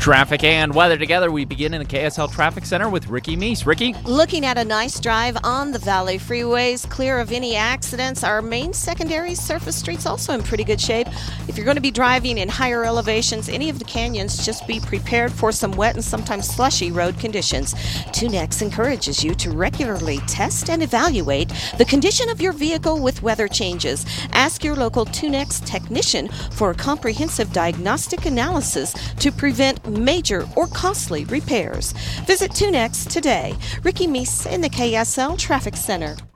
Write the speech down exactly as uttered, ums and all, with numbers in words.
Traffic and weather together. We begin in the K S L Traffic Center with Ricky Meese. Ricky? Looking at a nice drive on the Valley freeways, clear of any accidents. Our main secondary surface streets also in pretty good shape. If you're going to be driving in higher elevations, any of the canyons, just be prepared for some wet and sometimes slushy road conditions. Tunex encourages you to regularly test and evaluate the condition of your vehicle with weather changes. Ask your local Tunex technician for a comprehensive diagnostic analysis to prevent major or costly repairs. Visit Tunex today. Ricky Meese in the K S L Traffic Center.